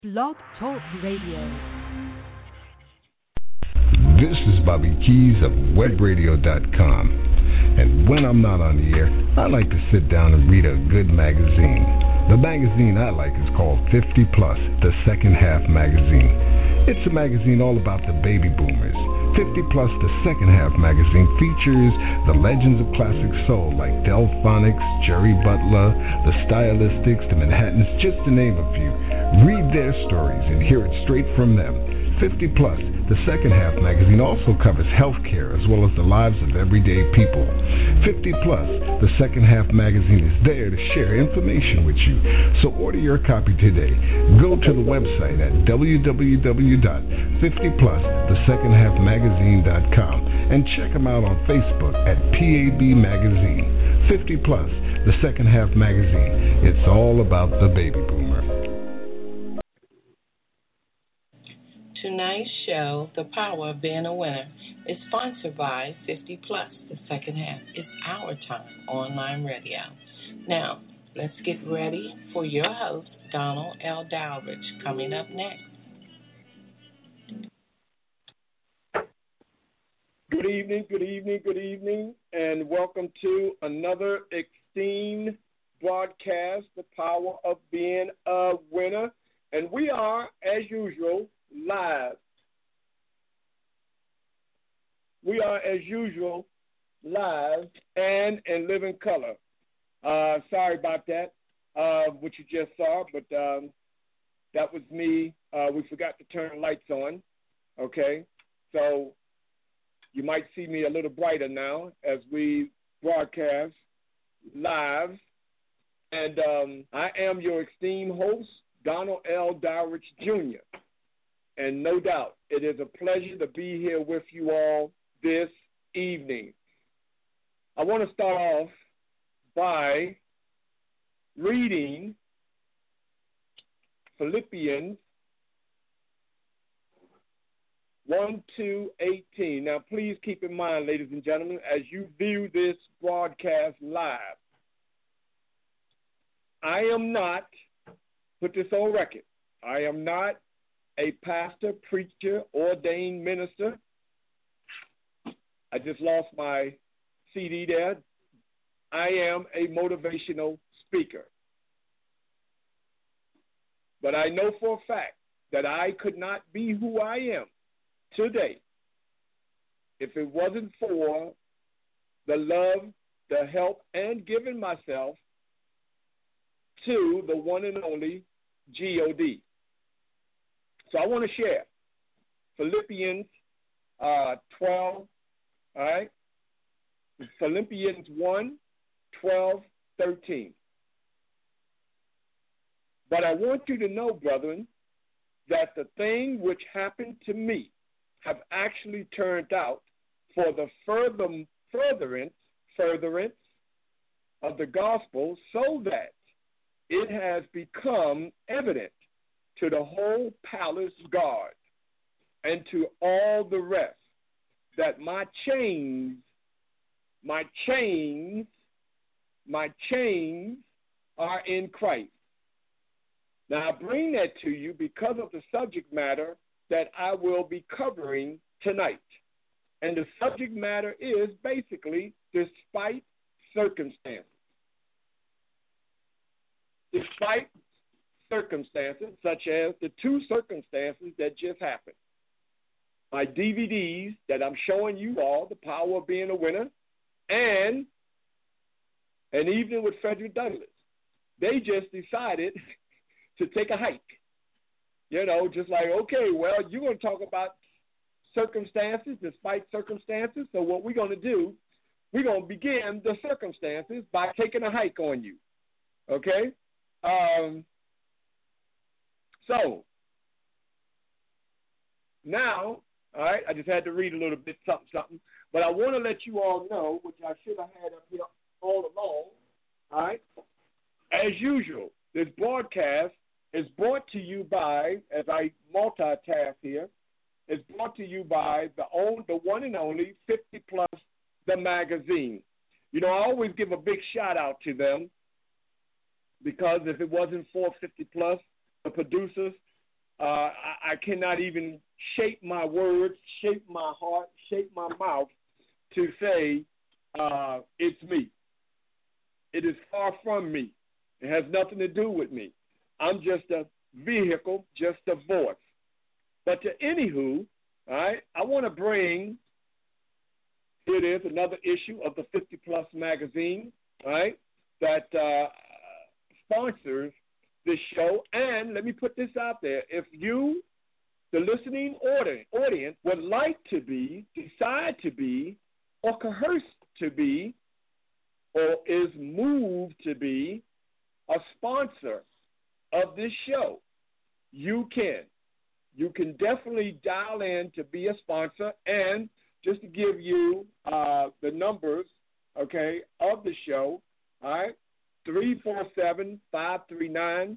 Blog Talk Radio. This is Bobby Keys of webradio.com. And when I'm not on the air, I like to sit down and read a good magazine. The magazine I like is called 50 Plus, the Second Half magazine. It's a magazine all about the baby boomers. 50 Plus, the Second Half magazine features the legends of classic soul like Delphonics, Jerry Butler, the Stylistics, the Manhattans, just to name a few. Read their stories and hear it straight from them. 50 Plus, the Second Half magazine also covers healthcare as well as the lives of everyday people. 50 Plus, the Second Half magazine is there to share information with you. So order your copy today. Go to the website at www.50plusthesecondhalfmagazine.com and check them out on Facebook at PAB Magazine. 50 Plus, the Second Half magazine. It's all about the baby boomer. Tonight's show, The Power of Being a Winner, is sponsored by 50 Plus, the Second Half. It's our time, online radio. Now, let's get ready for your host, Donald L. Dowridge, coming up next. Good evening, and welcome to another esteemed broadcast, The Power of Being a Winner. And we are, as usual, live. We are, as usual, live and in living color. Sorry about that, what you just saw, but that was me. We forgot to turn the lights on, okay? So you might see me a little brighter now as we broadcast live. And I am your esteemed host, Donald L. Dowridge, Jr., and no doubt, it is a pleasure to be here with you all this evening. I want to start off by reading Philippians 1-18. Now, please keep in mind, ladies and gentlemen, as you view this broadcast live, I am not, put this on record, I am not a pastor, preacher, ordained minister. I just lost my CD there. I am a motivational speaker. But I know for a fact that I could not be who I am today if it wasn't for the love, the help, and giving myself to the one and only G.O.D. So I want to share Philippians 12, all right? Philippians 1:12-13. But I want you to know, brethren, that the thing which happened to me have actually turned out for the furtherance of the gospel, so that it has become evident to the whole palace guard and to all the rest that my chains are in Christ. Now, I bring that to you because of the subject matter that I will be covering tonight. And the subject matter is basically despite circumstances. Despite circumstances, such as the two circumstances that just happened. My DVDs that I'm showing you all, The Power of Being a Winner, and An Evening with Frederick Douglass. They just decided to take a hike. You know, just like, okay, well, you're going to talk about circumstances, despite circumstances. So what we're going to do, we're going to begin the circumstances by taking a hike on you. Okay? So, now, all right, I just had to read a little bit something, but I want to let you all know, which I should have had up here all along, all right? As usual, this broadcast is brought to you by, as I multitask here, is brought to you by the one and only 50 Plus, the magazine. You know, I always give a big shout out to them because if it wasn't for 50 Plus, the producers, I cannot even shape my words, shape my heart, shape my mouth to say it's me. It is far from me. It has nothing to do with me. I'm just a vehicle, just a voice. But to anywho, all right, I want to bring, here it is, another issue of the 50 Plus magazine, all right, that sponsors this show. And let me put this out there. If you, the listening audience, would like to be, decide to be, or coerced to be, or is moved to be a sponsor of this show, you can. You can definitely dial in to be a sponsor. And just to give you the numbers, okay, of the show, all right, 347-539-5867,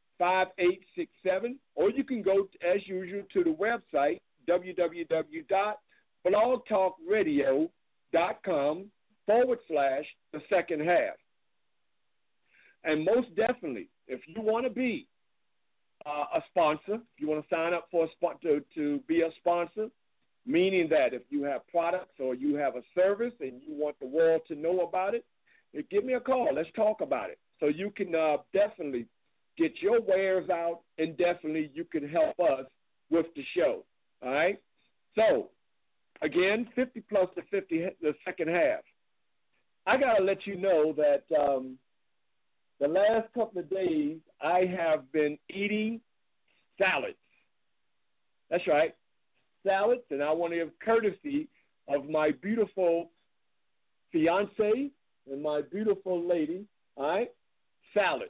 or you can go, as usual, to the website, www.blogtalkradio.com/the second half. And most definitely, if you want to be a sponsor, if you want to sign up for a to be a sponsor, meaning that if you have products or you have a service and you want the world to know about it, give me a call. Let's talk about it. So you can definitely get your wares out, and definitely you can help us with the show. All right? So, again, 50 plus the 50, the second half. I got to let you know that the last couple of days I have been eating salads. That's right, salads, and I want to give courtesy of my beautiful fiance and my beautiful lady, all right, salad.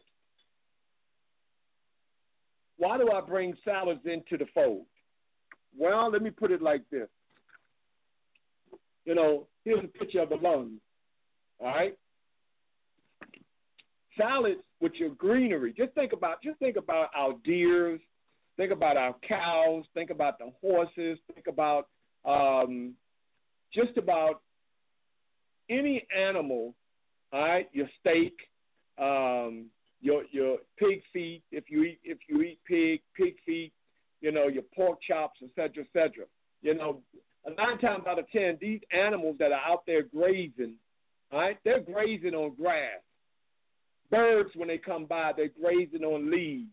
Why do I bring salads into the fold? Well, let me put it like this. You know, here's a picture of the lungs, all right? Salads with your greenery. Just think about our deers, think about our cows, think about the horses, think about just about any animal, all right, your steak, your pig feet, if you eat pig feet, you know, your pork chops, et cetera, et cetera. You know, 9 times out of 10, these animals that are out there grazing, all right, they're grazing on grass. Birds, when they come by, they're grazing on leaves.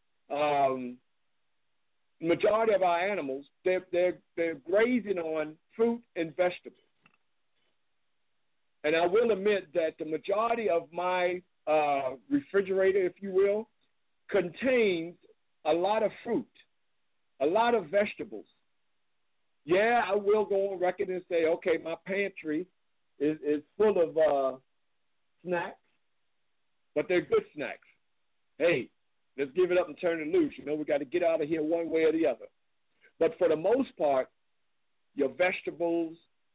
Majority of our animals, they're grazing on fruit and vegetables. And I will admit that the majority of my refrigerator, if you will, contains a lot of fruit, a lot of vegetables. Yeah, I will go on record and say, okay, my pantry is full of snacks, but they're good snacks. Hey, let's give it up and turn it loose. You know, we got to get out of here one way or the other. But for the most part, your vegetables,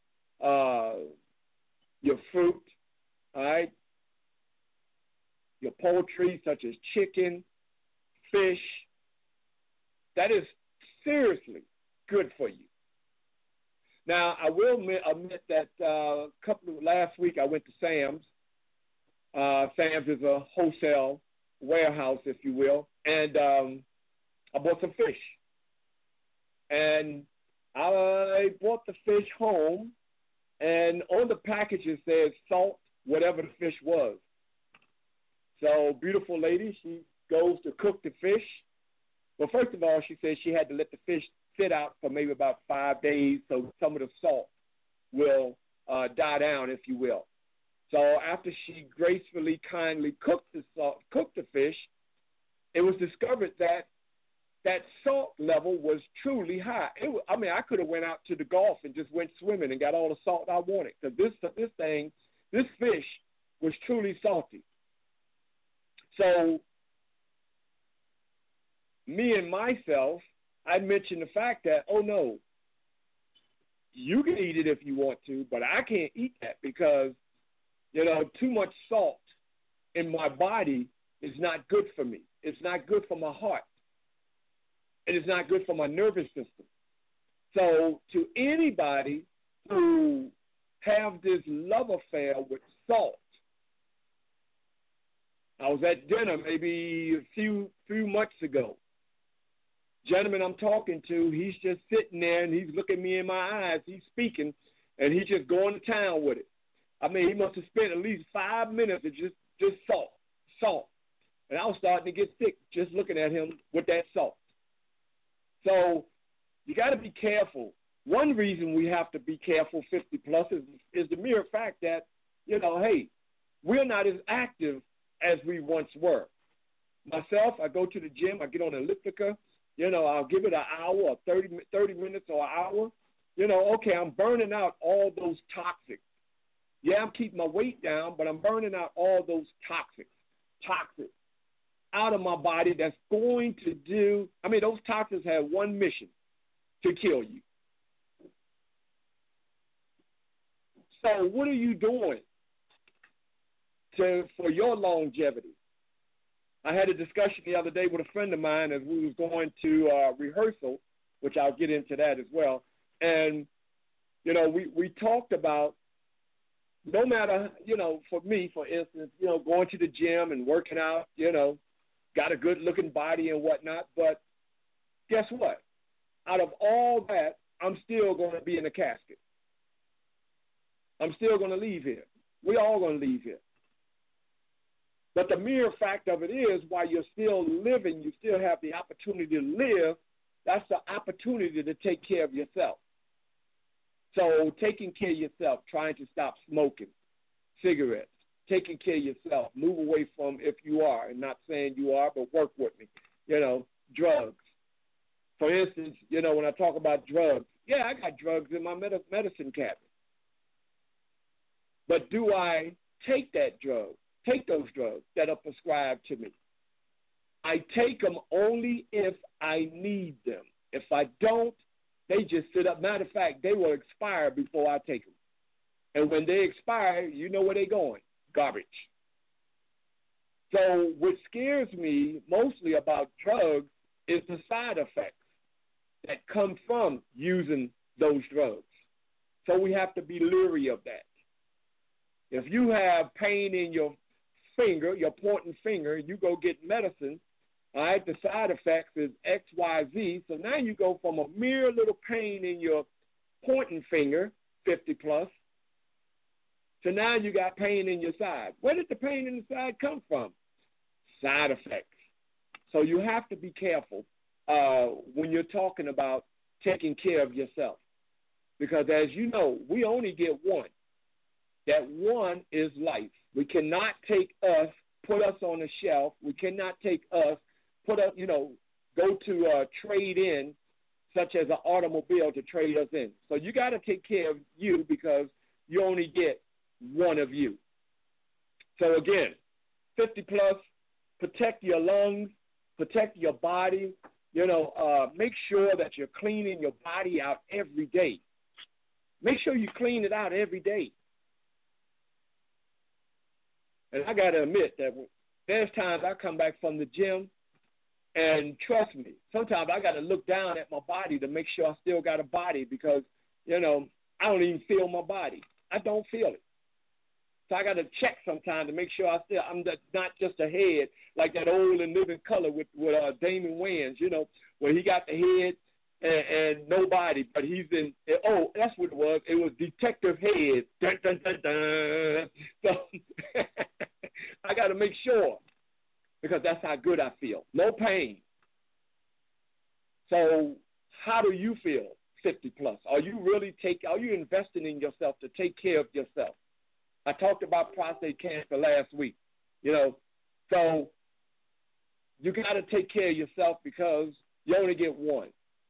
your fruit, all right, your poultry such as chicken, fish, that is seriously good for you. Now, I will admit that last week I went to Sam's. Sam's is a wholesale warehouse, if you will, and I bought some fish. And I brought the fish home, and on the package it says salt, whatever the fish was. So, beautiful lady, she goes to cook the fish. Well, first of all, she said she had to let the fish sit out for maybe about 5 days so some of the salt will die down, if you will. So after she gracefully, kindly cooked the fish, it was discovered that that salt level was truly high. I could have went out to the Gulf and just went swimming and got all the salt I wanted. Because this fish was truly salty. So me and myself, I mentioned the fact that, oh no, you can eat it if you want to, but I can't eat that because, you know, too much salt in my body is not good for me. It's not good for my heart. It is not good for my nervous system. So to anybody who have this love affair with salt, I was at dinner maybe a few months ago, gentleman I'm talking to, he's just sitting there and he's looking me in my eyes. He's speaking, and he's just going to town with it. I mean, he must have spent at least 5 minutes of just salt. And I was starting to get sick just looking at him with that salt. So you got to be careful. One reason we have to be careful, 50 plus, is the mere fact that, hey, we're not as active as we once were. Myself, I go to the gym, I get on elliptica, I'll give it an hour or 30 minutes or an hour. Okay, I'm burning out all those toxics. Yeah, I'm keeping my weight down, but I'm burning out all those toxics out of my body that's going to do, those toxins have one mission, to kill you. So what are you doing for your longevity? I had a discussion the other day with a friend of mine as we was going to rehearsal, which I'll get into that as well. And, we talked about no matter, for me, for instance, going to the gym and working out, got a good-looking body and whatnot. But guess what? Out of all that, I'm still going to be in a casket. I'm still going to leave here. We're all going to leave here. But the mere fact of it is, while you're still living, you still have the opportunity to live. That's the opportunity to take care of yourself. So taking care of yourself, trying to stop smoking cigarettes, taking care of yourself, move away from, if you are, and not saying you are, but work with me, drugs. For instance, when I talk about drugs, yeah, I got drugs in my medicine cabinet. But do I take those drugs that are prescribed to me? I take them only if I need them. If I don't, they just sit up. Matter of fact, they will expire before I take them. And when they expire, you know where they're going, garbage. So what scares me mostly about drugs is the side effects that come from using those drugs. So we have to be leery of that. If you have pain in your finger, your pointing finger, you go get medicine, all right, the side effects is X, Y, Z. So now you go from a mere little pain in your pointing finger, 50 plus, to now you got pain in your side. Where did the pain in the side come from? Side effects. So you have to be careful when you're talking about taking care of yourself. Because as you know, we only get one. That one is life. We cannot take us, put us on a shelf. We cannot take us, put us, go to trade in, such as an automobile to trade us in. So you got to take care of you because you only get one of you. So again, 50 plus, protect your lungs, protect your body. Make sure that you're cleaning your body out every day. Make sure you clean it out every day. And I got to admit that there's times I come back from the gym, and trust me, sometimes I got to look down at my body to make sure I still got a body because, I don't even feel my body. I don't feel it. So I got to check sometimes to make sure I'm not just a head like that old and living color with Damon Wayans, where he got the head and nobody, but he's in, that's what it was. It was Detective Head. Dun, dun, dun, dun. So I got to make sure because that's how good I feel. No pain. So how do you feel 50 plus? Are you investing in yourself to take care of yourself? I talked about prostate cancer last week, So you got to take care of yourself because you only get one.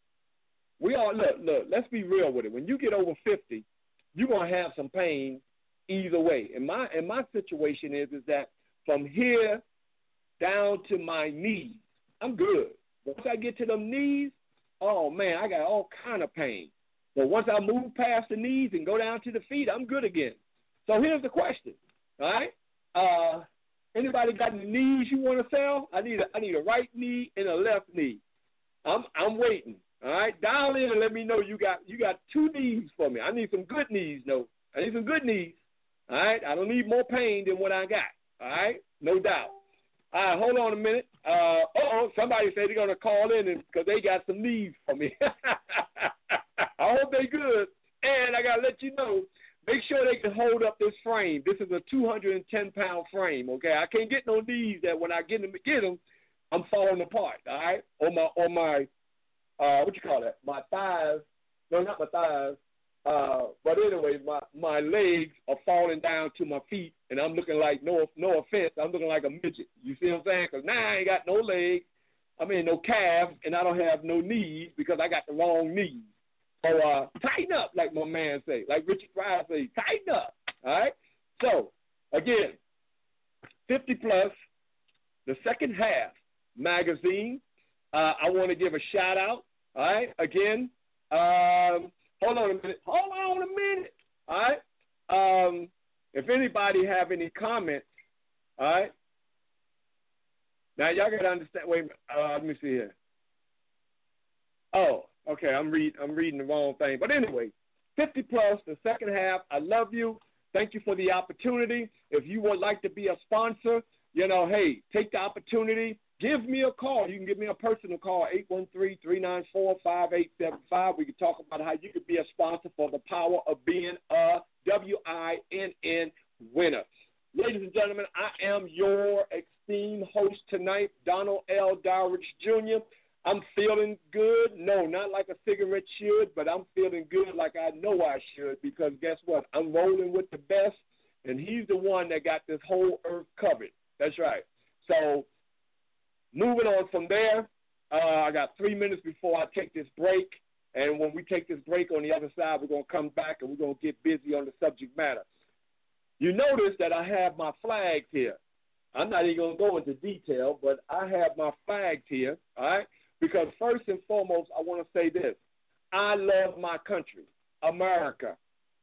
Look, let's be real with it. When you get over 50, you're going to have some pain either way. And my situation is that from here down to my knees, I'm good. Once I get to them knees, oh, man, I got all kind of pain. But once I move past the knees and go down to the feet, I'm good again. So here's the question, all right? Anybody got any knees you want to sell? I need a right knee and a left knee. I'm waiting. All right, dial in and let me know you got 2 knees for me. I need some good knees, though. I need some good knees. All right, I don't need more pain than what I got. All right, no doubt. All right, hold on a minute. Somebody said they're going to call in because they got some needs for me. I hope they good. And I got to let you know, make sure they can hold up this frame. This is a 210-pound frame, okay? I can't get no knees that when I get them, I'm falling apart, all right? Or my what you call that? My thighs. No, not my thighs. But anyway, my legs are falling down to my feet, and I'm looking like, no offense, I'm looking like a midget. You see what I'm saying? Because now I ain't got no legs, no calves, and I don't have no knees because I got the wrong knees. So tighten up, like my man say, like Richard Pryor say, tighten up, all right? So, again, 50 Plus, the second half magazine. I want to give a shout-out, all right? Again, hold on a minute. All right. If anybody have any comments, all right. Now y'all gotta understand. Wait a minute. Let me see here. Oh, okay. I'm reading the wrong thing. But anyway, 50 Plus, the second half. I love you. Thank you for the opportunity. If you would like to be a sponsor, hey, take the opportunity. Give me a call. You can give me a personal call, 813-394-5875. We can talk about how you could be a sponsor for the power of being a WINN winner. Ladies and gentlemen, I am your esteemed host tonight, Donald L. Dowridge Jr. I'm feeling good. No, not like a cigarette should, but I'm feeling good like I know I should because guess what? I'm rolling with the best, and he's the one that got this whole earth covered. That's right. So, moving on from there, I got 3 minutes before I take this break. And when we take this break on the other side, we're going to come back and we're going to get busy on the subject matter. You notice that I have my flags here. I'm not even going to go into detail, but I have my flags here, all right? Because first and foremost, I want to say this. I love my country, America.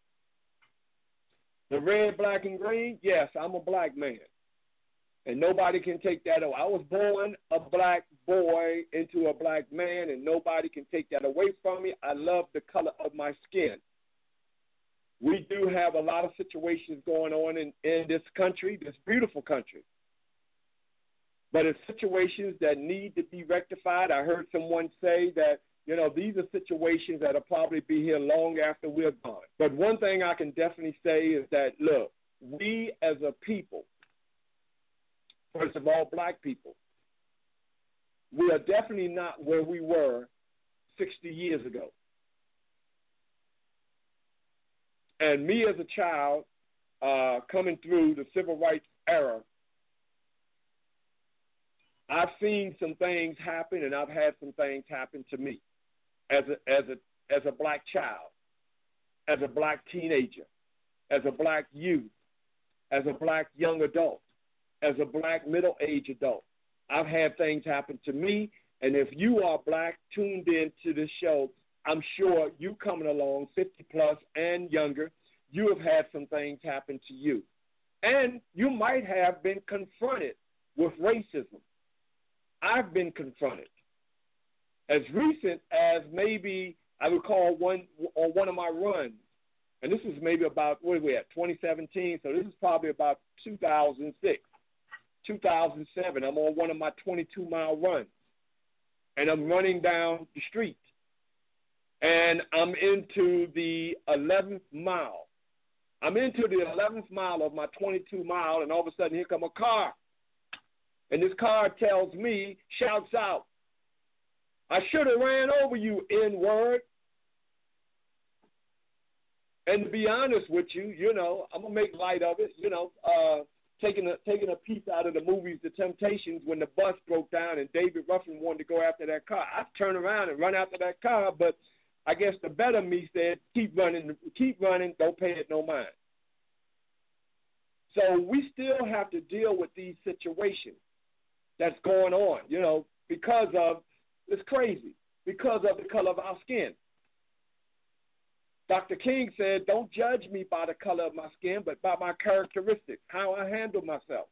The red, black, and green, yes, I'm a black man. And nobody can take that away. I was born a black boy into a black man, and nobody can take that away from me. I love the color of my skin. We do have a lot of situations going on in this country, this beautiful country. But it's situations that need to be rectified. I heard someone say that, these are situations that will probably be here long after we're gone. But one thing I can definitely say is that, look, we as a people, first of all, black people, we are definitely not where we were 60 years ago. And me as a child, coming through the civil rights era, I've seen some things happen, and I've had some things happen to me as a black child, as a black teenager, as a black youth, as a black young adult, as a black middle-aged adult. I've had things happen to me, and if you are black, tuned in to this show, I'm sure you coming along, 50 plus and younger, you have had some things happen to you. And you might have been confronted with racism. I've been confronted. As recent as maybe I recall one of my runs, and this was maybe about, what are we at, 2017, so this is probably about 2006. 2007, I'm on one of my 22-mile runs, and I'm running down the street, and I'm into the 11th mile. I'm into the 11th mile of my 22-mile, and all of a sudden, here come a car, and this car tells me, shouts out, "I should have ran over you, N-word." And to be honest with you, I'm going to make light of it, taking a piece out of the movies, The Temptations, when the bus broke down and David Ruffin wanted to go after that car. I turned around and run after that car, but I guess the better me said, keep running, don't pay it no mind. So we still have to deal with these situations that's going on, because of, it's crazy, because of the color of our skin. Dr. King said, don't judge me by the color of my skin, but by my characteristics, how I handle myself.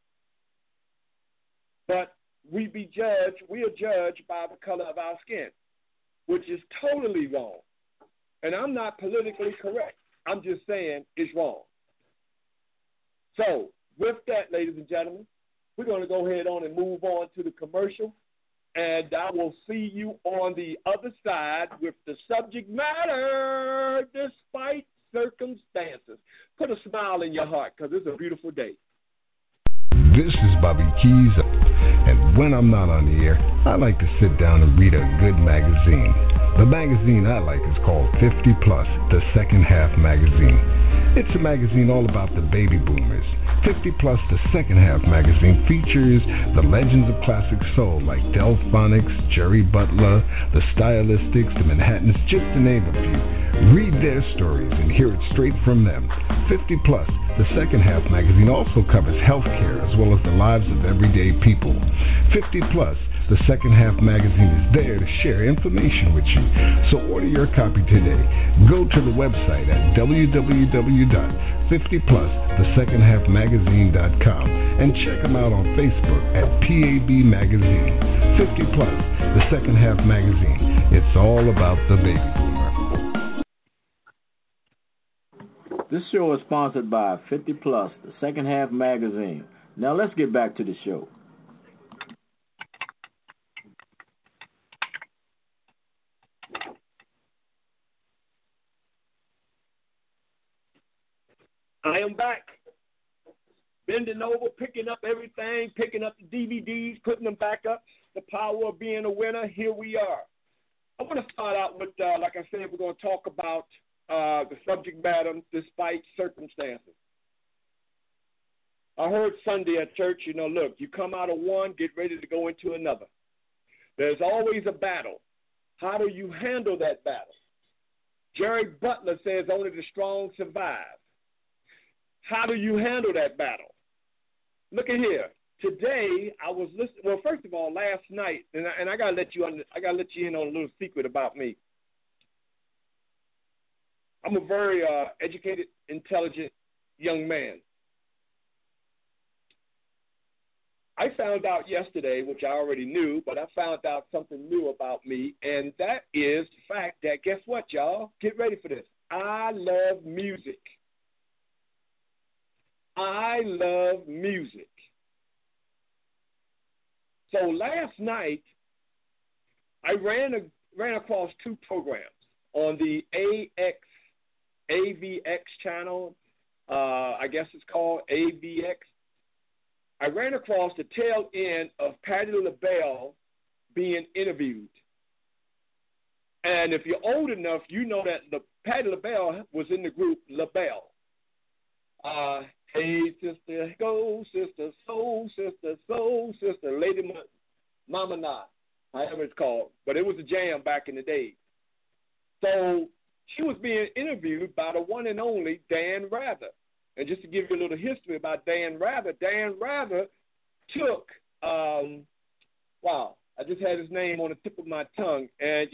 But we are judged by the color of our skin, which is totally wrong. And I'm not politically correct. I'm just saying it's wrong. So with that, ladies and gentlemen, We're going to go ahead on and move on to the commercial, and I will see you on the other side with the subject matter, despite circumstances. Put a smile in your heart, because it's a beautiful day. This is Bobby Keys, and when I'm not on the air, I like to sit down and read a good magazine. The magazine I like is called 50 Plus, the Second Half Magazine. It's a magazine all about the baby boomers. 50 Plus, the Second Half Magazine features the legends of classic soul like Delphonics, Jerry Butler, the Stylistics, the Manhattans, just to name a few. Read their stories and hear it straight from them. 50 Plus, the Second Half Magazine also covers healthcare as well as the lives of everyday people. 50 Plus, the Second Half Magazine is there to share information with you. So order your copy today. Go to the website at www.50plusthesecondhalfmagazine.com and check them out on Facebook at PAB Magazine. 50 Plus, the Second Half Magazine. It's all about the baby boomer. This show is sponsored by 50 Plus, the Second Half Magazine. Now let's get back to the show. I am back, bending over, picking up everything, picking up the DVDs, putting them back up. The power of being a winner. Here we are. I want to start out with, like I said, we're going to talk about the subject matter, despite circumstances. I heard Sunday at church, look, you come out of one, get ready to go into another. There's always a battle. How do you handle that battle? Jerry Butler says only the strong survive. How do you handle that battle? Look at here. Today I was listening. Well, first of all, last night, and I gotta let you in on a little secret about me. I'm a very educated, intelligent young man. I found out yesterday, which I already knew, but I found out something new about me, and that is the fact that, guess what, y'all? Get ready for this. I love music. I love music. So last night, I ran across two programs on the AVX channel. I guess it's called AVX. I ran across the tail end of Patti LaBelle being interviewed. And if you're old enough, you know that Patti LaBelle was in the group LaBelle. Hey, sister, go, sister, soul sister, Lady Mama Na, however it's called. But it was a jam back in the day. So she was being interviewed by the one and only Dan Rather. And just to give you a little history about Dan Rather took, wow, I just had his name on the tip of my tongue. And,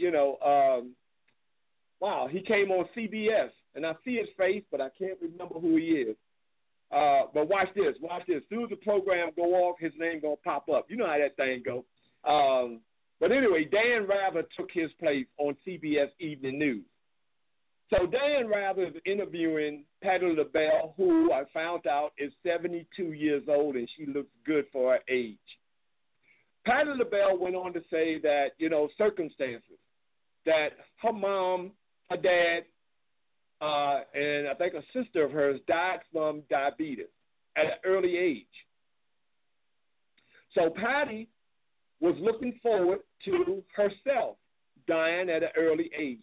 wow, he came on CBS. And I see his face, but I can't remember who he is. But watch this. As soon as the program go off, his name going to pop up. You know how that thing go. But anyway, Dan Rather took his place on CBS Evening News. So Dan Rather is interviewing Patti LaBelle, who I found out is 72 years old, and she looks good for her age. Patti LaBelle went on to say that, circumstances, that her mom, her dad, and I think a sister of hers died from diabetes at an early age. So Patti was looking forward to herself dying at an early age.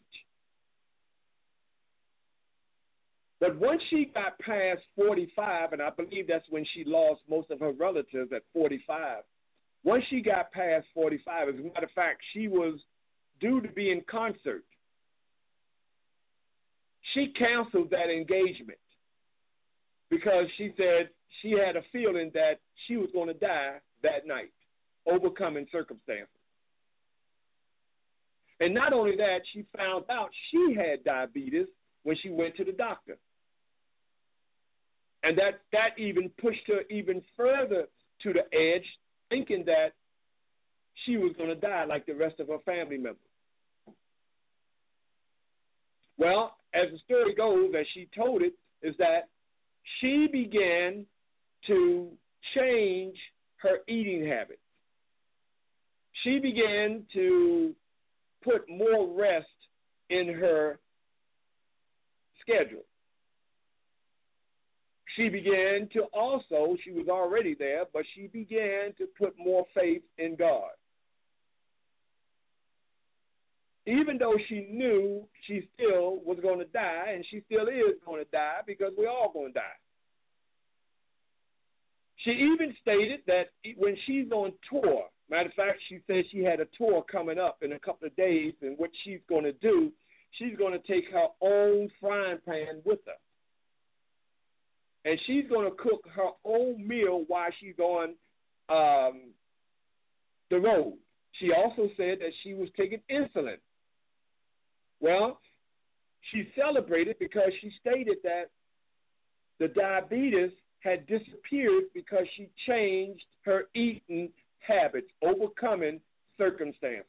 But once she got past 45, and I believe that's when she lost most of her relatives at 45, once she got past 45, as a matter of fact, she was due to be in concert. She canceled that engagement because she said she had a feeling that she was going to die that night, overcoming circumstances. And not only that, she found out she had diabetes when she went to the doctor. And that even pushed her even further to the edge, thinking that she was going to die like the rest of her family members. Well, as the story goes, as she told it, is that she began to change her eating habits. She began to put more rest in her schedule. She began to also, she was already there, but she began to put more faith in God. Even though she knew she still was going to die, and she still is going to die because we're all going to die. She even stated that when she's on tour, matter of fact, she said she had a tour coming up in a couple of days, and what she's going to do, she's going to take her own frying pan with her. And she's going to cook her own meal while she's on the road. She also said that she was taking insulin. Well, she celebrated because she stated that the diabetes had disappeared because she changed her eating habits, overcoming circumstances.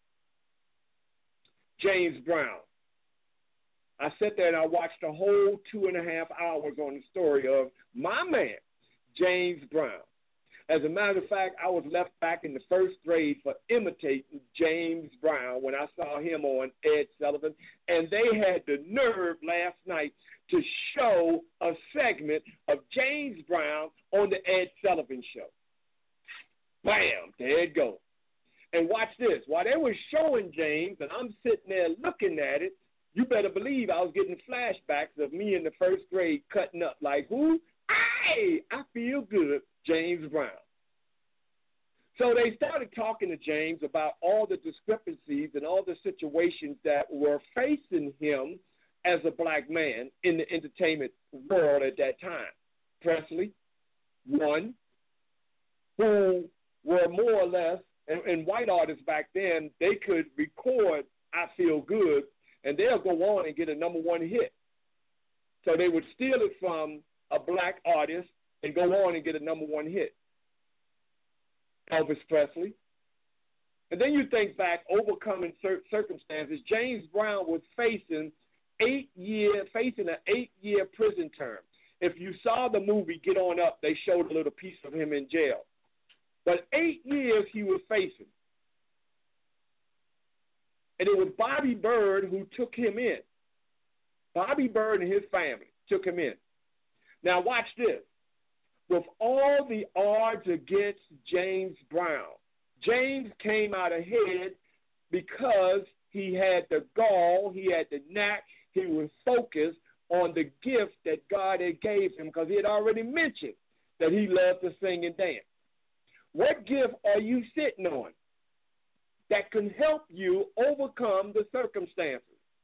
James Brown. I sat there and I watched a whole 2.5 hours on the story of my man, James Brown. As a matter of fact, I was left back in the first grade for imitating James Brown when I saw him on Ed Sullivan, and they had the nerve last night to show a segment of James Brown on the Ed Sullivan Show. Bam, there it goes. And watch this. While they were showing James, and I'm sitting there looking at it, you better believe I was getting flashbacks of me in the first grade cutting up like, who? Hey, I feel good, James Brown. So they started talking to James about all the discrepancies and all the situations that were facing him as a black man in the entertainment world at that time. Presley, one, who were more or less, and white artists back then, they could record I Feel Good, and they'll go on and get a number one hit. So they would steal it from a black artist and go on and get a number one hit. Elvis Presley. And then you think back, overcoming circumstances. James Brown was facing an 8-year prison term. If you saw the movie Get On Up, they showed a little piece of him in jail. But 8 years he was facing. And it was Bobby Byrd who took him in. Bobby Byrd and his family took him in. Now watch this. With all the odds against James Brown, James came out ahead because he had the gall, he had the knack, he was focused on the gift that God had gave him because he had already mentioned that he loved to sing and dance. What gift are you sitting on that can help you overcome the circumstances?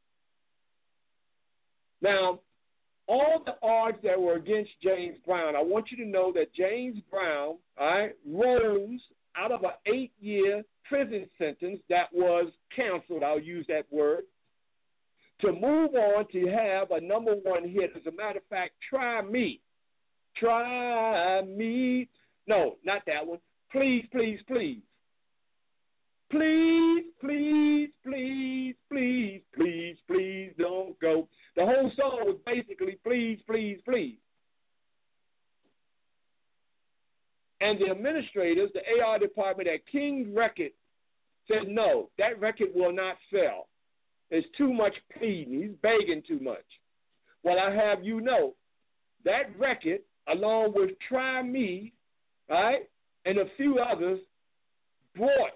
Now, all the odds that were against James Brown, I want you to know that James Brown, rose out of an 8-year prison sentence that was canceled, I'll use that word, to move on to have a number one hit. As a matter of fact, Try Me. Try Me. No, not that one. Please, please, please. Please, please, please, please, please, please don't go. The whole song was basically please, please, please. And the administrators, the AR department at King Record, said no, that record will not sell. There's too much pleading. He's begging too much. Well, I have you know, that record, along with Try Me, right, and a few others, brought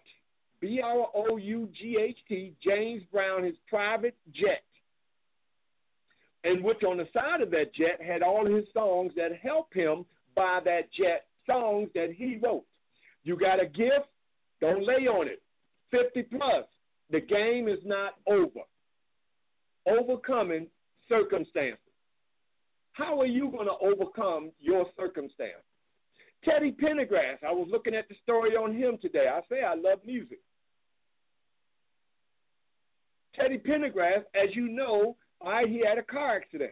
BROUGHT, James Brown, his private jet, and which on the side of that jet had all his songs that helped him buy that jet, songs that he wrote. You got a gift? Don't lay on it. 50 plus. The game is not over. Overcoming circumstances. How are you going to overcome your circumstance? Teddy Pendergrass, I was looking at the story on him today. I say I love music. Teddy Pendergrass, as you know, he had a car accident.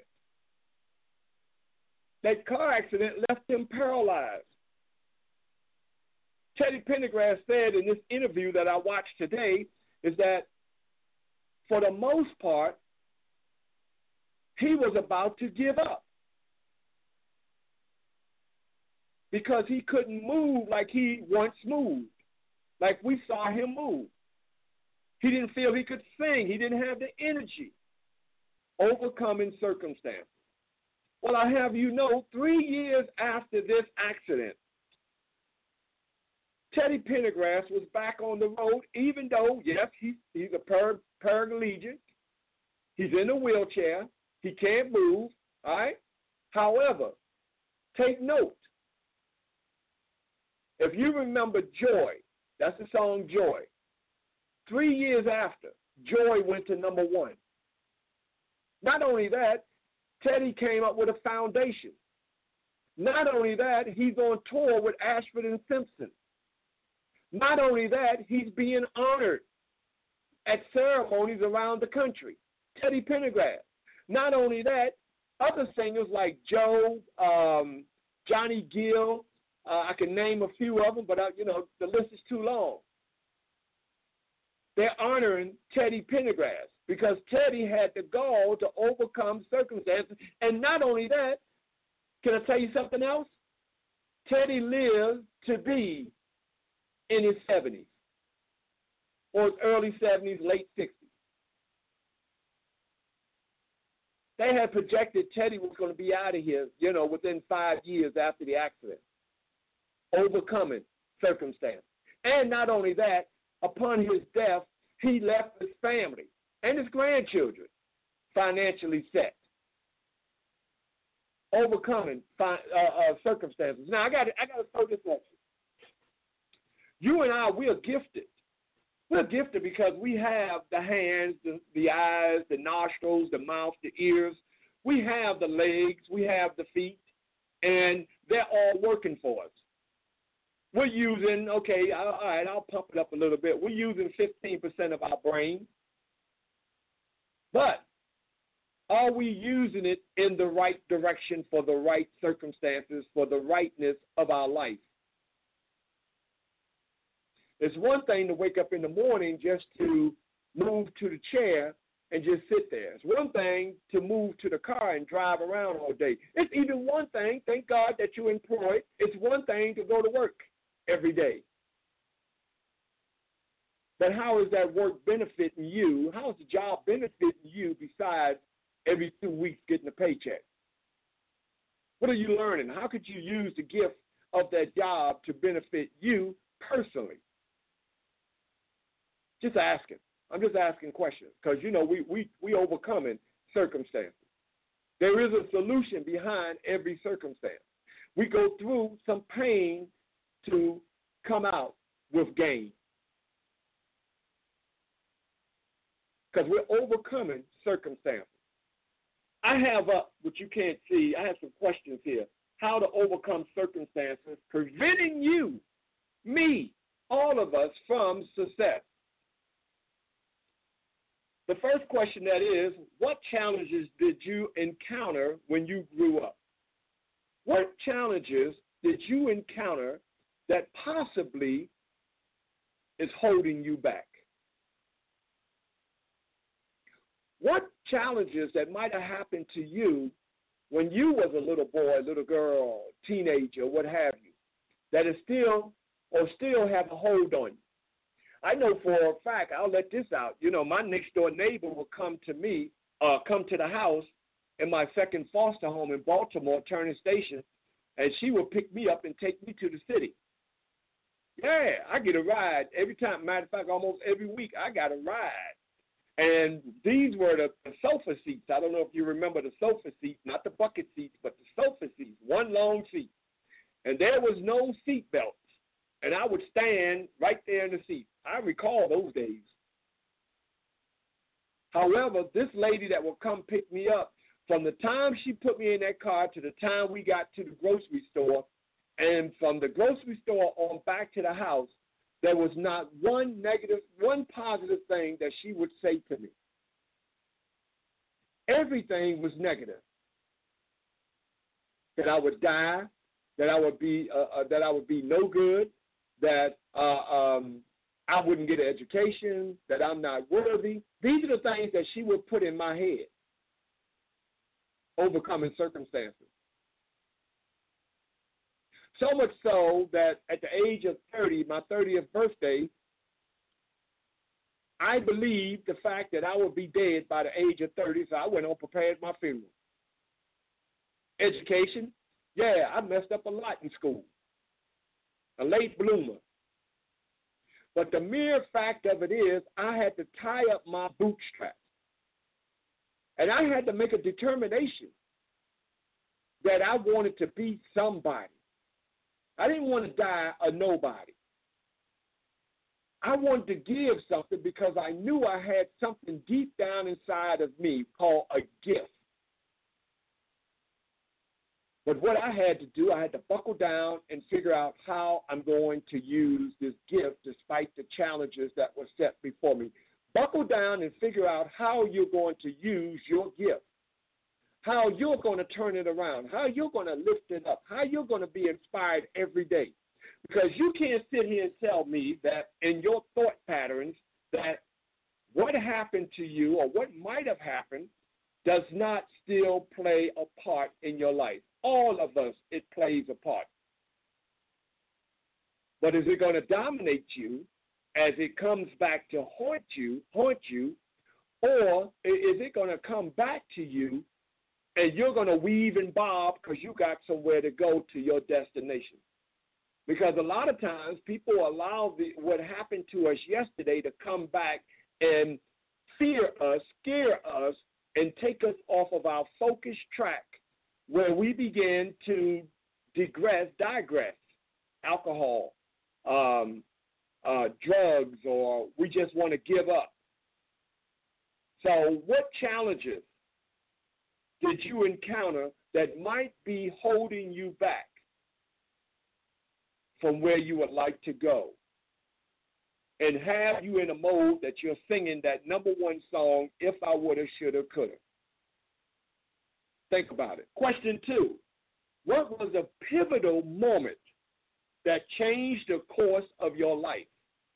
That car accident left him paralyzed. Teddy Pendergrass said in this interview that I watched today is that for the most part, he was about to give up. because he couldn't move like he once moved, like we saw him move. He didn't feel he could sing. He didn't have the energy. Overcoming circumstances. Well, I have you know, 3 years after this accident, Teddy Pendergrass was back on the road, even though, yes, he's a paraplegic. He's in a wheelchair. He can't move, all right? However, take note. If you remember Joy, that's the song Joy. 3 years after, Joy went to number 1. Not only that, Teddy came up with a foundation. Not only that, he's on tour with Ashford and Simpson. Not only that, he's being honored at ceremonies around the country. Teddy Pendergrass. Not only that, other singers like Joe, Johnny Gill, I can name a few of them, but the list is too long. They're honoring Teddy Pendergrass because Teddy had the gall to overcome circumstances. And not only that, can I tell you something else? Teddy lived to be in his 70s, or his early 70s, late 60s. They had projected Teddy was going to be out of here, within 5 years after the accident, overcoming circumstance. And not only that, upon his death, he left his family and his grandchildren financially set, overcoming circumstances. Now, I got to throw this at you. You and I, we are gifted. We're gifted because we have the hands, the eyes, the nostrils, the mouth, the ears. We have the legs. We have the feet. And they're all working for us. We're using, all right, I'll pump it up a little bit. We're using 15% of our brain. But are we using it in the right direction for the right circumstances, for the rightness of our life? It's one thing to wake up in the morning just to move to the chair and just sit there. It's one thing to move to the car and drive around all day. It's even one thing, thank God that you're employed, it's one thing to go to work every day. But how is that work benefiting you? How is the job benefiting you besides every 2 weeks getting a paycheck? What are you learning? How could you use the gift of that job to benefit you personally? Just asking. I'm just asking questions because, we overcoming circumstances. There is a solution behind every circumstance. We go through some pain to come out with gain because we're overcoming circumstances. I have what you can't see, I have some questions here. How to overcome circumstances preventing you, me, all of us from success. The first question that is, what challenges did you encounter when you grew up? What challenges did you encounter that possibly is holding you back? What challenges that might have happened to you when you was a little boy, little girl, teenager, what have you, that is still have a hold on you? I know for a fact, I'll let this out, my next door neighbor will come to the house in my second foster home in Baltimore, Turner Station, and she will pick me up and take me to the city. Yeah, I get a ride every time. Matter of fact, almost every week I got a ride. And these were the sofa seats. I don't know if you remember the sofa seats, not the bucket seats, but the sofa seats, one long seat. And there was no seat belts. And I would stand right there in the seat. I recall those days. However, this lady that will come pick me up, from the time she put me in that car to the time we got to the grocery store, and from the grocery store on back to the house, there was not one positive thing that she would say to me. Everything was negative. That I would die, that I would be no good, that I wouldn't get an education, that I'm not worthy. These are the things that she would put in my head, overcoming circumstances. So much so that at the age of 30, my 30th birthday, I believed the fact that I would be dead by the age of 30, so I went on prepared my funeral. Education, yeah, I messed up a lot in school. A late bloomer. But the mere fact of it is I had to tie up my bootstraps. And I had to make a determination that I wanted to be somebody. I didn't want to die a nobody. I wanted to give something because I knew I had something deep down inside of me called a gift. But what I had to do, I had to buckle down and figure out how I'm going to use this gift despite the challenges that were set before me. Buckle down and figure out how you're going to use your gift, how you're going to turn it around, how you're going to lift it up, how you're going to be inspired every day. Because you can't sit here and tell me that in your thought patterns that what happened to you or what might have happened does not still play a part in your life. All of us, it plays a part. But is it going to dominate you as it comes back to haunt you, or is it going to come back to you and you're going to weave and bob because you got somewhere to go to your destination? Because a lot of times people allow what happened to us yesterday to come back and fear us, scare us, and take us off of our focused track where we begin to digress, alcohol, drugs, or we just want to give up. So what challenges did you encounter that might be holding you back from where you would like to go, and have you in a mode that you're singing that number one song, If I Woulda, Shoulda, Coulda? Think about it. Question 2, what was a pivotal moment that changed the course of your life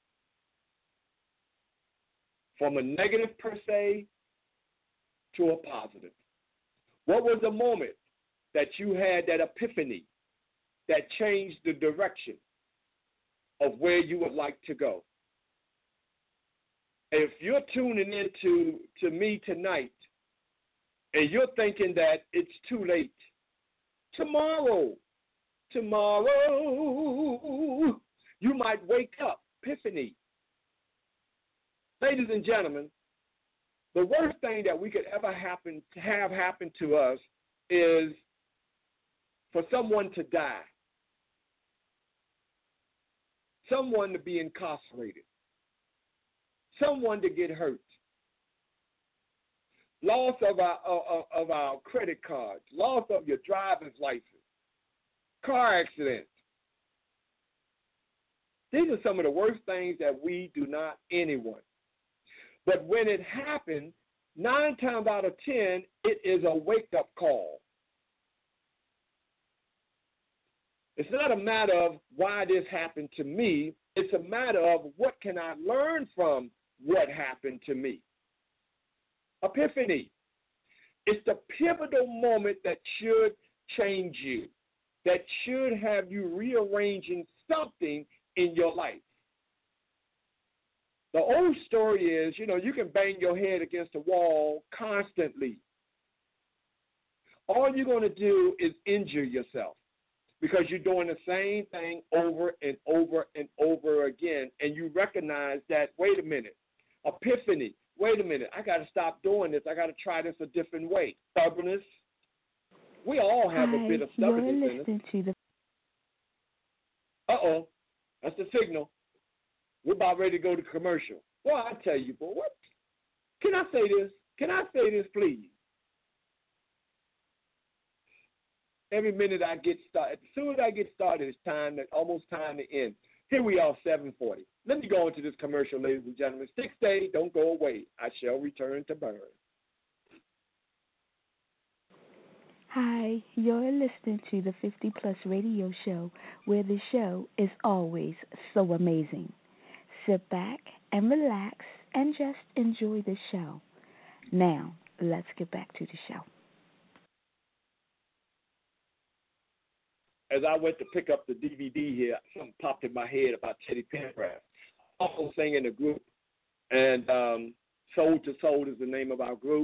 from a negative per se to a positive? What was a moment that you had that epiphany that changed the direction of where you would like to go? If you're tuning in to me tonight and you're thinking that it's too late, tomorrow, you might wake up, epiphany. Ladies and gentlemen, the worst thing that we could ever have happen to us is for someone to die, someone to be incarcerated, someone to get hurt, loss of our credit cards, loss of your driver's license, car accidents. These are some of the worst things that we do not anyone. But when it happens, 9 times out of 10, it is a wake-up call. It's not a matter of why this happened to me. It's a matter of what can I learn from what happened to me. Epiphany. It's the pivotal moment that should change you, that should have you rearranging something in your life. The old story is, you can bang your head against a wall constantly. All you're going to do is injure yourself because you're doing the same thing over and over and over again, and you recognize that, wait a minute, epiphany, wait a minute, I got to stop doing this. I got to try this a different way. Stubbornness. We all have a bit of stubbornness in us. Uh-oh, that's the signal. We're about ready to go to commercial. Well, I tell you, boy, what? Can I say this? Can I say this, please? Every minute I get started, as soon as I get started, it's almost time to end. Here we are, 7:40. Let me go into this commercial, ladies and gentlemen. 6 days, don't go away. I shall return to burn. Hi, you're listening to the 50 Plus Radio Show, where the show is always so amazing. Sit back and relax and just enjoy the show. Now, let's get back to the show. as I went to pick up the DVD here, something popped in my head about Teddy Pendergrass. Also sang in the group, and Soul to Soul is the name of our group.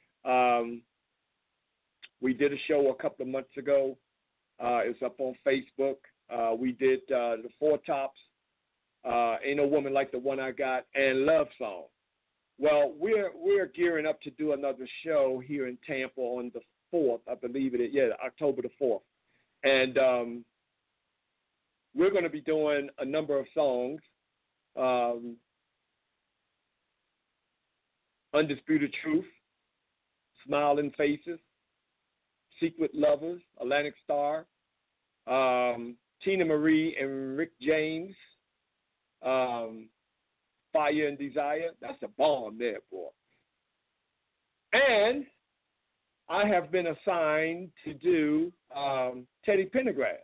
We did a show a couple of months ago. It's up on Facebook. We did the Four Tops, Ain't No Woman Like the One I Got, and Love Song. Well, we're gearing up to do another show here in Tampa on the 4th, I believe it is. Yeah, October the 4th. And we're going to be doing a number of songs. Undisputed Truth, Smiling Faces, Secret Lovers, Atlantic Star, Tina Marie and Rick James, Fire and Desire. That's a bomb there, boy. And I have been assigned to do Teddy Pendergrass.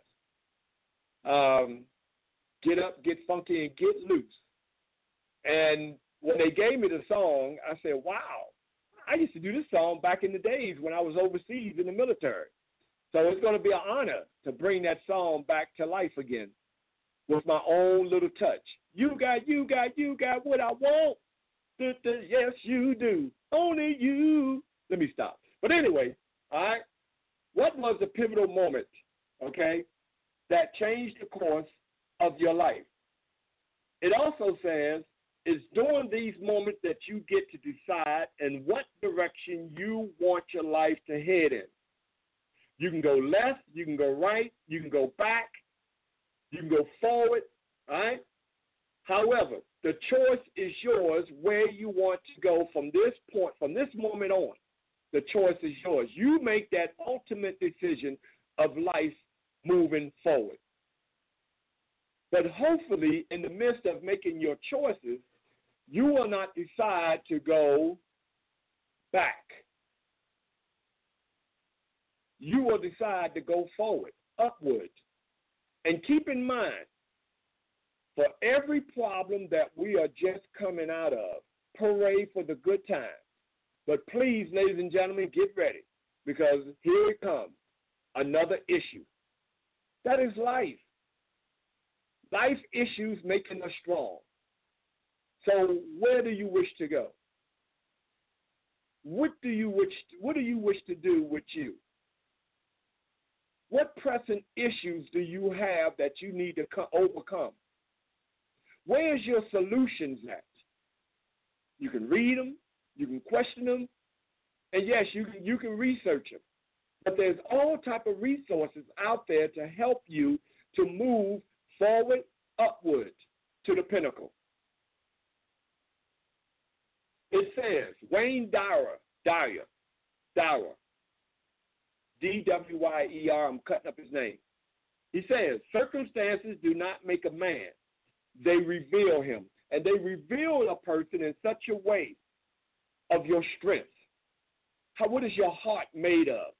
Get Up, Get Funky, and Get Loose. And when they gave me the song, I said, wow, I used to do this song back in the days when I was overseas in the military. So it's going to be an honor to bring that song back to life again with my own little touch. You got what I want. Yes, you do. Only you. Let me stop. But anyway, all right, what was the pivotal moment, okay, that changed the course of your life? It also says it's during these moments that you get to decide in what direction you want your life to head in. You can go left, you can go right, you can go back, you can go forward, all right? However, the choice is yours where you want to go from this point, from this moment on. The choice is yours. You make that ultimate decision of life moving forward. But hopefully, in the midst of making your choices, you will not decide to go back. You will decide to go forward, upward. And keep in mind, for every problem that we are just coming out of, hooray for the good times. But please, ladies and gentlemen, get ready, because here it comes, another issue. That is life. Life issues making us strong. So where do you wish to go? What do you wish to do with you? What pressing issues do you have that you need to overcome? Where's your solutions at? You can read them, you can question them, and yes, you can research them. But there's all type of resources out there to help you to move forward, upward to the pinnacle. It says, Wayne Dyer, D-W-Y-E-R, I'm cutting up his name. He says, circumstances do not make a man. They reveal him. And they reveal a person in such a way of your strength. What is your heart made of?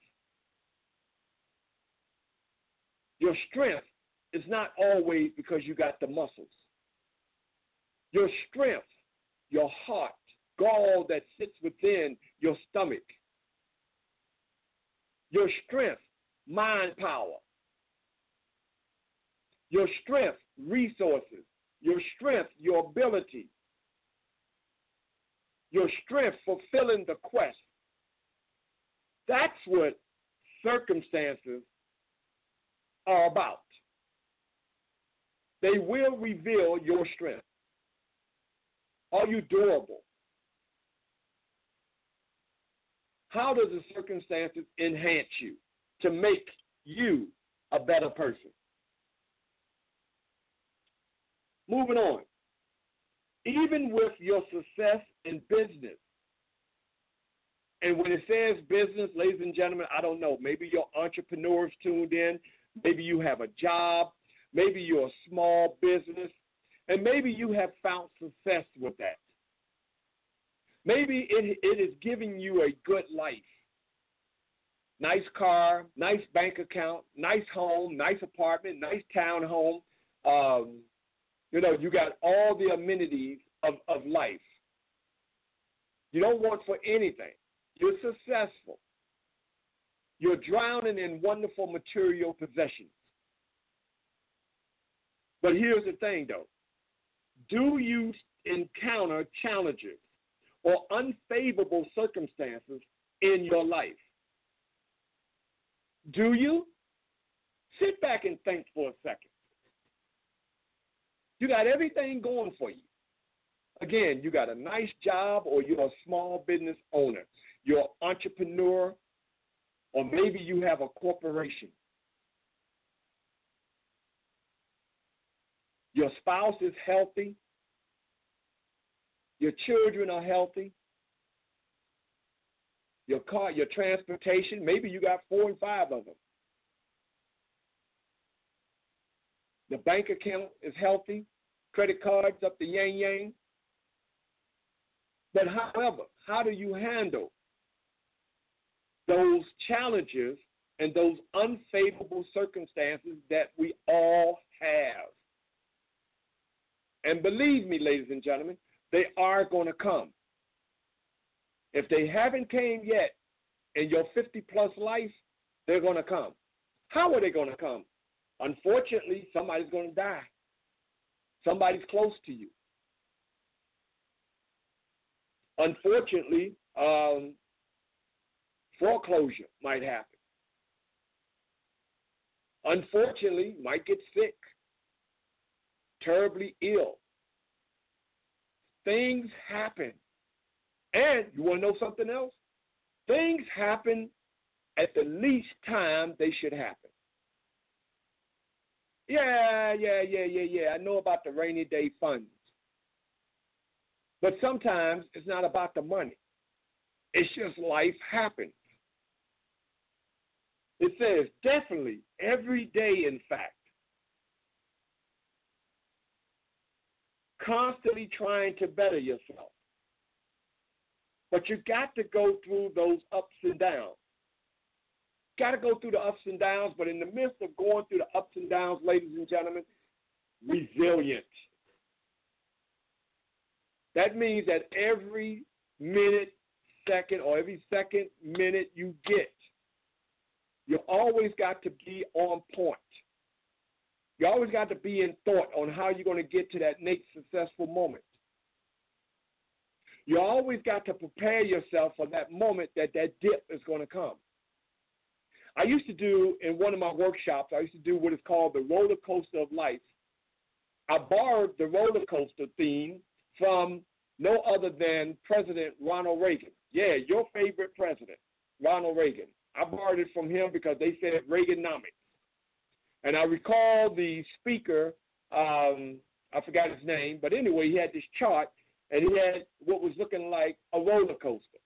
Your strength is not always because you got the muscles. Your strength, your heart, gall that sits within your stomach. Your strength, mind power. Your strength, resources. Your strength, your ability. Your strength, fulfilling the quest. That's what circumstances are about. They will reveal your strength. Are you durable? How does the circumstances enhance you to make you a better person? Moving on. Even with your success in business, and when it says business, ladies and gentlemen, I don't know. Maybe your entrepreneurs tuned in. Maybe you have a job. Maybe you're a small business. And maybe you have found success with that. Maybe it is giving you a good life. Nice car, nice bank account, nice home, nice apartment, nice townhome. You got all the amenities of life. You don't want for anything. You're successful. You're drowning in wonderful material possessions. But here's the thing, though. Do you encounter challenges or unfavorable circumstances in your life? Do you? Sit back and think for a second. You got everything going for you. Again, you got a nice job, or you're a small business owner. You're an entrepreneur, or maybe you have a corporation. Your spouse is healthy. Your children are healthy. Your car, your transportation, maybe you got 4 and 5 of them. The bank account is healthy. Credit cards up the yang. But however, how do you handle those challenges and those unfavorable circumstances that we all have? And believe me, ladies and gentlemen, they are going to come. If they haven't came yet in your 50-plus life, they're going to come. How are they going to come? Unfortunately, somebody's going to die. Somebody's close to you. Unfortunately, foreclosure might happen. Unfortunately, might get sick, terribly ill. Things happen. And you want to know something else? Things happen at the least time they should happen. Yeah. I know about the rainy day funds. But sometimes it's not about the money. It's just life happens. It says definitely every day, in fact. Constantly trying to better yourself. But you got to go through those ups and downs. Got to go through the ups and downs, but in the midst of going through the ups and downs, ladies and gentlemen, resilient. That means that every minute, second, or every second, minute you get, you always got to be on point. You always got to be in thought on how you're going to get to that next successful moment. You always got to prepare yourself for that moment that dip is going to come. I used to do, in one of my workshops, I used to do what is called the roller coaster of life. I borrowed the roller coaster theme from no other than President Ronald Reagan. Yeah, your favorite president, Ronald Reagan. I borrowed it from him because they said Reaganomics. And I recall the speaker, I forgot his name, but anyway, he had this chart, and he had what was looking like a roller coaster.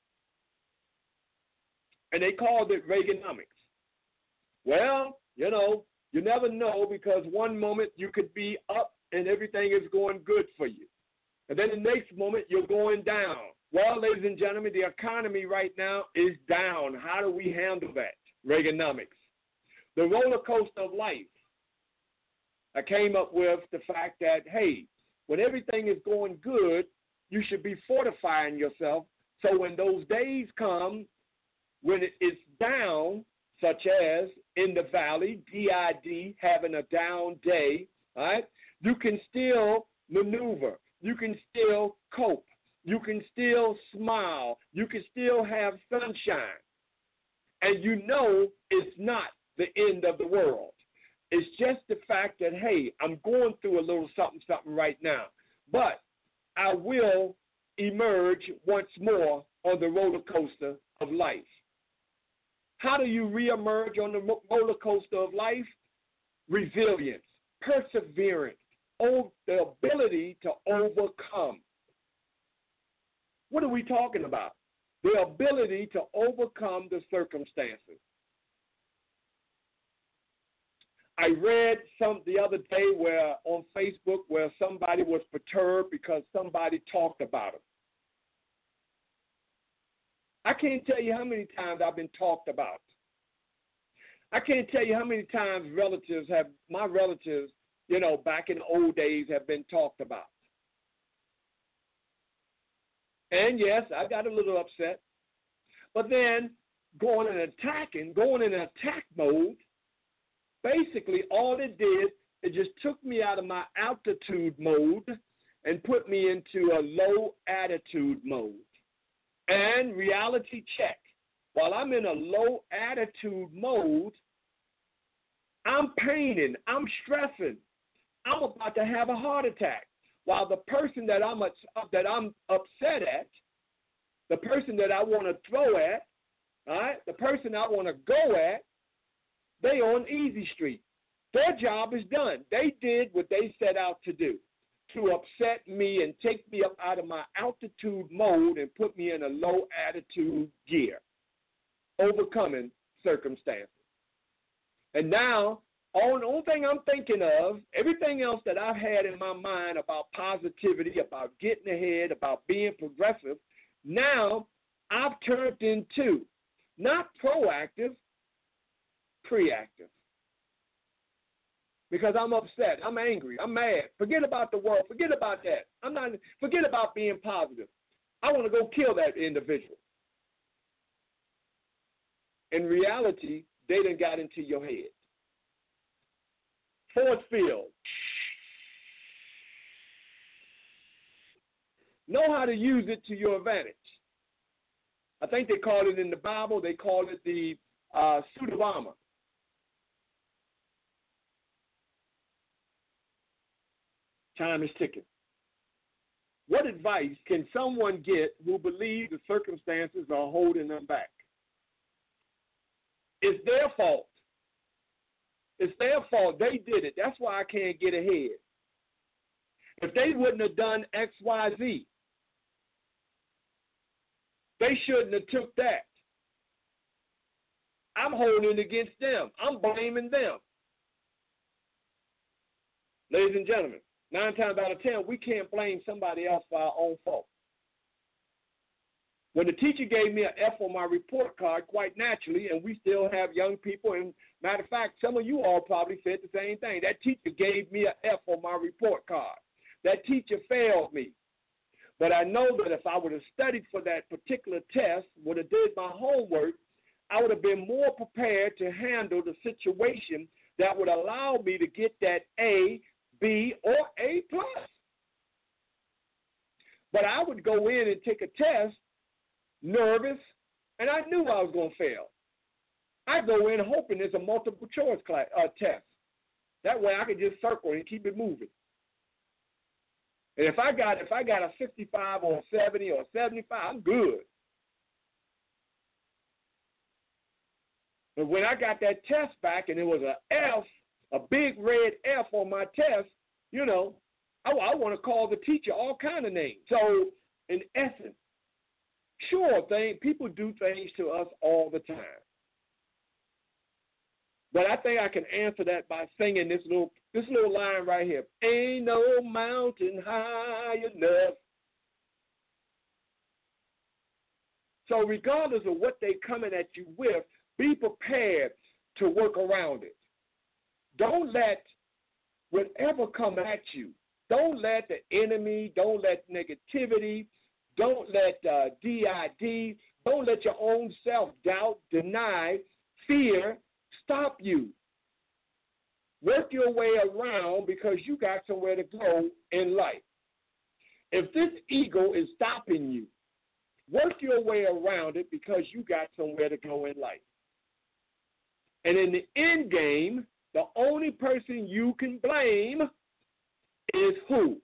And they called it Reaganomics. Well, you know, you never know, because one moment you could be up and everything is going good for you. And then the next moment you're going down. Well, ladies and gentlemen, the economy right now is down. How do we handle that? Reaganomics. The roller coaster of life. I came up with the fact that, hey, when everything is going good, you should be fortifying yourself. So when those days come, when it's down, such as in the valley, DID, having a down day, all right, you can still maneuver. You can still cope. You can still smile. You can still have sunshine. And you know it's not the end of the world. It's just the fact that, hey, I'm going through a little something right now. But I will emerge once more on the roller coaster of life. How do you reemerge on the roller coaster of life? Resilience, perseverance, the ability to overcome. What are we talking about? The ability to overcome the circumstances. I read the other day on Facebook where somebody was perturbed because somebody talked about them. I can't tell you how many times I've been talked about. I can't tell you how many times my relatives, you know, back in the old days have been talked about. And yes, I got a little upset. But then going in attack mode, basically all it did It just took me out of my altitude mode and put me into a low attitude mode. And reality check. While I'm in a low attitude mode, I'm paining, I'm stressing, I'm about to have a heart attack. While the person that I'm upset at, the person that I want to throw at, all right, the person I want to go at, they on easy street. Their job is done. They did what they set out to do, to upset me and take me up out of my altitude mode and put me in a low attitude gear, overcoming circumstances. And now, the only thing I'm thinking of, everything else that I've had in my mind about positivity, about getting ahead, about being progressive, now I've turned into not proactive, preactive. Because I'm upset, I'm angry, I'm mad. Forget about the world, forget about that. Forget about being positive. I want to go kill that individual. In reality, they done got into your head. Force field. Know how to use it to your advantage. I think they call it in the Bible, they call it the suit of armor. Time is ticking. What advice can someone get who believes the circumstances are holding them back? It's their fault. It's their fault. They did it. That's why I can't get ahead. If they wouldn't have done X, Y, Z, they shouldn't have took that. I'm holding it against them. I'm blaming them. Ladies and gentlemen, 9 times out of 10, we can't blame somebody else for our own fault. When the teacher gave me an F on my report card, quite naturally, and we still have young people, and matter of fact, some of you all probably said the same thing. That teacher gave me an F on my report card. That teacher failed me. But I know that if I would have studied for that particular test, would have did my homework, I would have been more prepared to handle the situation that would allow me to get that A, B, or A+. But I would go in and take a test nervous, and I knew I was going to fail. I go in hoping it's a multiple choice test. That way I could just circle and keep it moving. And if I got a 65 or 70 or 75, I'm good. But when I got that test back and it was an F, a big red F on my test, you know, I want to call the teacher all kind of names. So in essence, sure thing, people do things to us all the time. But I think I can answer that by singing this little line right here. Ain't no mountain high enough. So regardless of what they coming at you with, be prepared to work around it. Don't let whatever come at you, don't let the enemy, don't let negativity, don't let DID, don't let your own self-doubt, deny, fear stop you. Work your way around because you got somewhere to go in life. If this ego is stopping you, work your way around it because you got somewhere to go in life. And in the end game, the only person you can blame is who?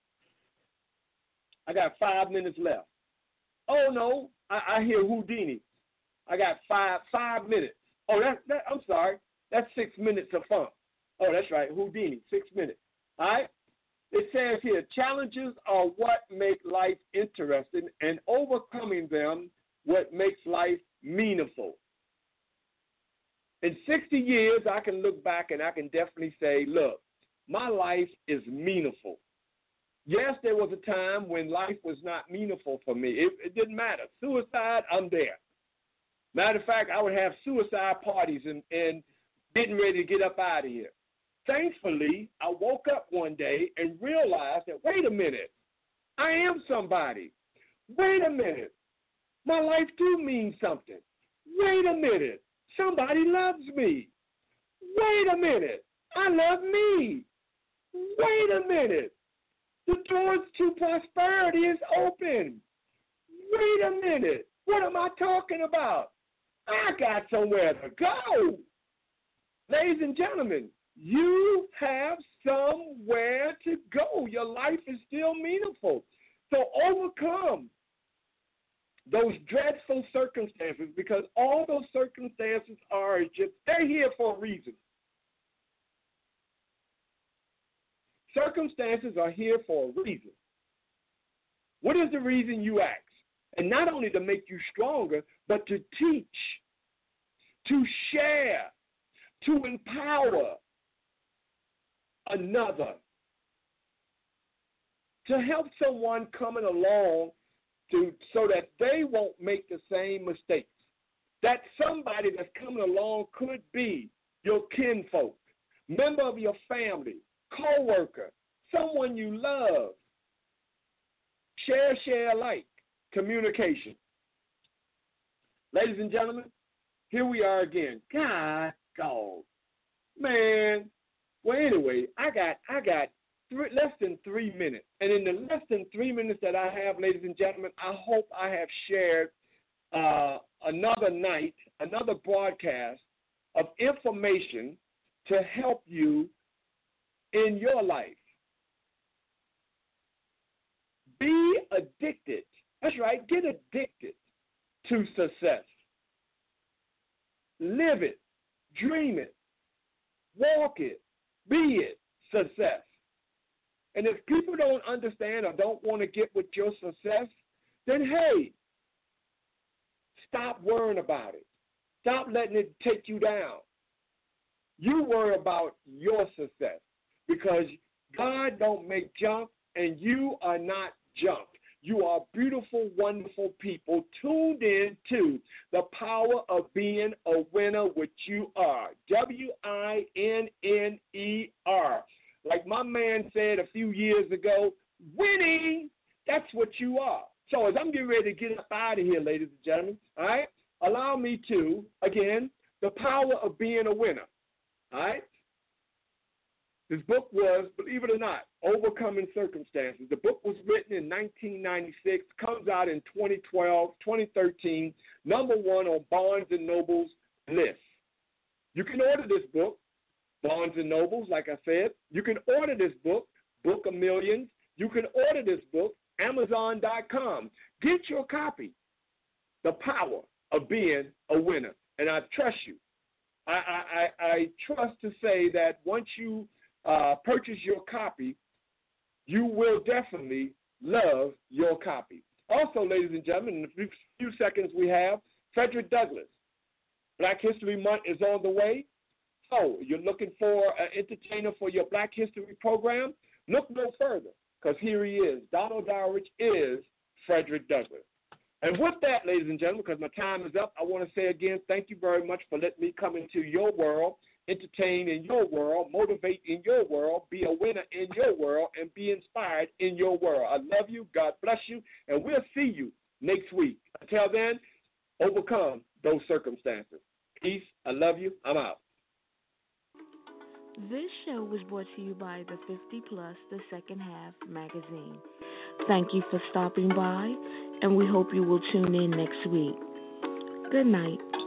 I got 5 minutes left. Oh, no, I hear Houdini. I got five minutes. Oh, I'm sorry. That's 6 minutes of fun. Oh, that's right, Houdini, 6 minutes. All right? It says here, challenges are what make life interesting, and overcoming them what makes life meaningful. In 60 years, I can look back and I can definitely say, look, my life is meaningful. Yes, there was a time when life was not meaningful for me. It didn't matter. Suicide, I'm there. Matter of fact, I would have suicide parties and getting ready to get up out of here. Thankfully, I woke up one day and realized that, wait a minute, I am somebody. Wait a minute, my life do mean something. Wait a minute, somebody loves me. Wait a minute, I love me. Wait a minute. The doors to prosperity is open. Wait a minute. What am I talking about? I got somewhere to go. Ladies and gentlemen, you have somewhere to go. Your life is still meaningful. So overcome those dreadful circumstances, because all those circumstances are just, they're here for a reason. Circumstances are here for a reason. What is the reason, you ask? And not only to make you stronger, but to teach, to share, to empower another, to help someone coming along so that they won't make the same mistakes. That somebody that's coming along could be your kinfolk, member of your family, co-worker, someone you love. Share alike. Communication. Ladies and gentlemen, here we are again. God, man. Well, anyway, I got less than 3 minutes, and in the less than 3 minutes that I have, ladies and gentlemen, I hope I have shared another night, another broadcast of information to help you in your life. Be addicted. That's right. Get addicted to success. Live it. Dream it. Walk it. Be it. Success. And if people don't understand or don't want to get with your success, then hey, stop worrying about it. Stop letting it take you down. You worry about your success, because God don't make junk and you are not junk. You are beautiful, wonderful people tuned in to the power of being a winner, which you are. WINNER. Like my man said a few years ago, winning, that's what you are. So as I'm getting ready to get up out of here, ladies and gentlemen, all right, allow me to, again, the power of being a winner, all right? This book was, believe it or not, Overcoming Circumstances. The book was written in 1996, comes out in 2012, 2013, number one on Barnes & Noble's list. You can order this book, Barnes & Noble's, like I said. You can order this book, Book of Millions. You can order this book, Amazon.com. Get your copy, The Power of Being a Winner. And I trust you. I trust to say that once you purchase your copy, you will definitely love your copy. Also, ladies and gentlemen, in the few seconds we have, Frederick Douglass. Black History Month is on the way. So you're looking for an entertainer for your Black History program? Look no further, because here he is. Donald Dowridge is Frederick Douglass. And with that, ladies and gentlemen, because my time is up, I want to say again, thank you very much for letting me come into your world, entertain in your world, motivate in your world, be a winner in your world, and be inspired in your world. I love you. God bless you. And we'll see you next week. Until then, overcome those circumstances. Peace. I love you. I'm out. This show was brought to you by the 50 Plus, the Second Half magazine. Thank you for stopping by, and we hope you will tune in next week. Good night.